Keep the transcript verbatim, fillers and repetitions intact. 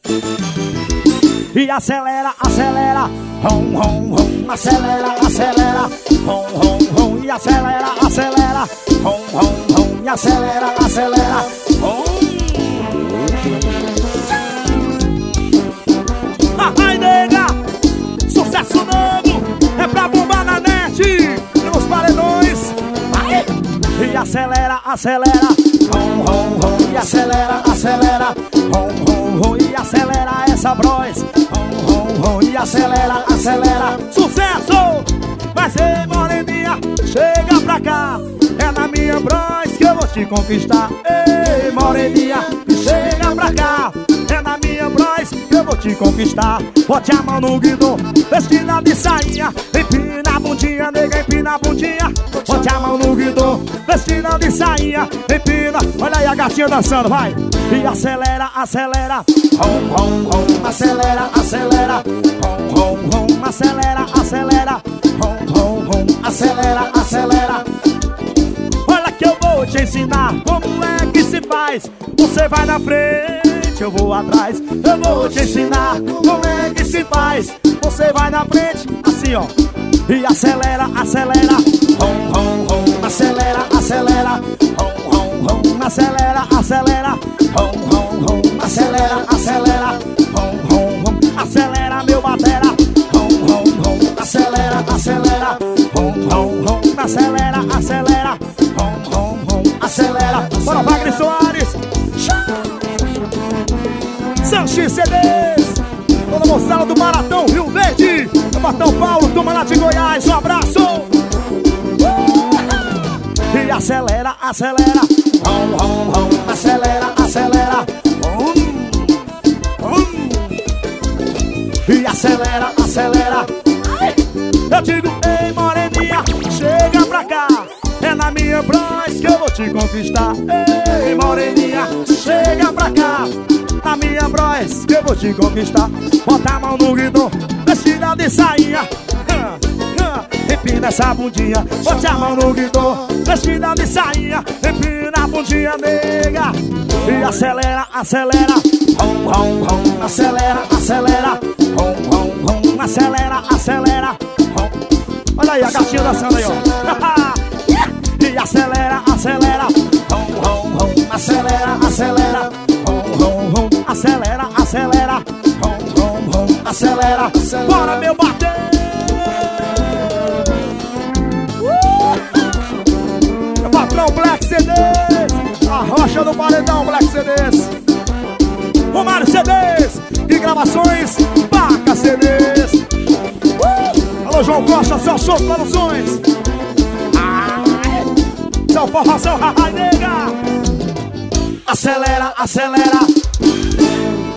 E acelera, acelera, rom, rom, rom, acelera, acelera, rom, rom, rom, e acelera, acelera, rom, rom, rom, e acelera, acelera, rom. Ai, nega, sucesso novo, é pra bombar na net e nos paredões. Ai. E acelera, acelera, rom, rom, rom, e acelera, acelera, rom, rom, rom, e acelera essa bros. E acelera, acelera, sucesso! Vai ser moreninha, chega pra cá. É na minha bros que eu vou te conquistar. Ei, moreninha, chega pra cá. É na minha bros que eu vou te conquistar. Bote a mão no guidão, vestida de sainha. Empina a bundinha, nega, empina a bundinha. Bote a mão no guidão, vestida de sainha. Empina, olha aí a gatinha dançando, vai. E acelera, acelera, rom, rom, rom, acelera, acelera, rom, rom, rom, acelera, acelera, rom, rom, rom, acelera, acelera. Olha que eu vou te ensinar como é que se faz. Você vai na frente, eu vou atrás. Eu vou te ensinar como é que se faz. Você vai na frente, assim ó. E acelera, acelera, rom, rom, rom, acelera, acelera, rom, rom, rom, acelera, acelera, rom, rom, rom, acelera, acelera, rom, rom, rom, acelera meu batera, rom, rom, rom, acelera, acelera, rom, rom, rom, acelera, acelera, rom, rom, rom, acelera. Bora, Wagner Soares, Sanches C Ds, toda moçada do Maratão Rio Verde, do Matão Paulo, turma lá de Goiás, um abraço. E acelera, acelera, rom, rom, rom, acelera, acelera, rom, rom. E acelera, acelera. Eu digo, ei moreninha, chega pra cá. É na minha bros que eu vou te conquistar. Ei moreninha, chega pra cá. Na minha bros que eu vou te conquistar. Bota a mão no guidão, vestida de sainha. Empina essa bundinha, bote a mão no guidão, vestida de sainha. Empina a bundinha, nega. E acelera, acelera, rom, rom, rom, acelera, acelera, rom, rom, rom, acelera, acelera, rom. Olha aí a gatinha dançando aí, ó. E acelera, acelera, rom, rom, rom, acelera, acelera, rom, rom, rom, acelera, acelera, rom, rom, rom, acelera. Bora meu bater! Patrão Black C Ds, a rocha do paredão Black C Ds, Romário C Ds e gravações Paca C Ds. uh! Alô João Costa, São Shows Produções. São forrozão, haha, nega. Acelera, acelera,